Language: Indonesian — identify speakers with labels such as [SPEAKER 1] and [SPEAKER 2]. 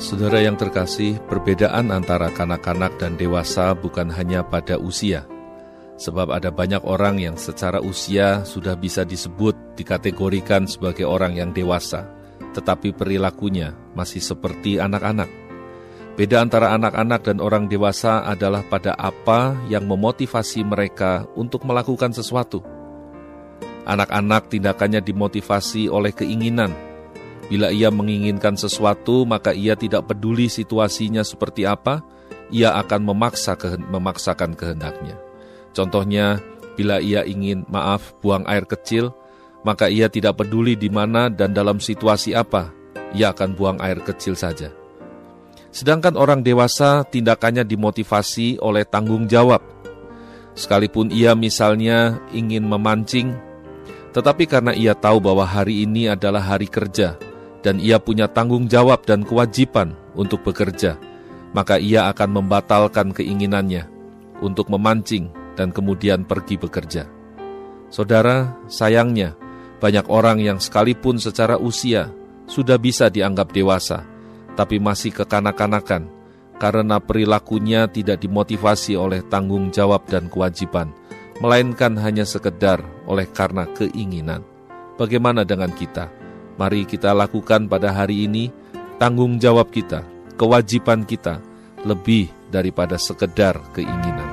[SPEAKER 1] Saudara yang terkasih, perbedaan antara kanak-kanak dan dewasa bukan hanya pada usia. Sebab ada banyak orang yang secara usia sudah bisa disebut, dikategorikan sebagai orang yang dewasa, tetapi perilakunya masih seperti anak-anak. Beda antara anak-anak dan orang dewasa adalah pada apa yang memotivasi mereka untuk melakukan sesuatu. Anak-anak tindakannya dimotivasi oleh keinginan. Bila ia menginginkan sesuatu, maka ia tidak peduli situasinya seperti apa, ia akan memaksakan kehendaknya. Contohnya, bila ia ingin, buang air kecil, maka ia tidak peduli di mana dan dalam situasi apa, ia akan buang air kecil saja. Sedangkan orang dewasa tindakannya dimotivasi oleh tanggung jawab. Sekalipun ia misalnya ingin memancing, tetapi karena ia tahu bahwa hari ini adalah hari kerja, dan ia punya tanggung jawab dan kewajiban untuk bekerja, maka ia akan membatalkan keinginannya untuk memancing dan kemudian pergi bekerja. Saudara, sayangnya, banyak orang yang sekalipun secara usia sudah bisa dianggap dewasa, tapi masih kekanak-kanakan karena perilakunya tidak dimotivasi oleh tanggung jawab dan kewajiban, melainkan hanya sekedar oleh karena keinginan. Bagaimana dengan kita? Mari kita lakukan pada hari ini tanggung jawab kita, kewajiban kita, lebih daripada sekedar keinginan.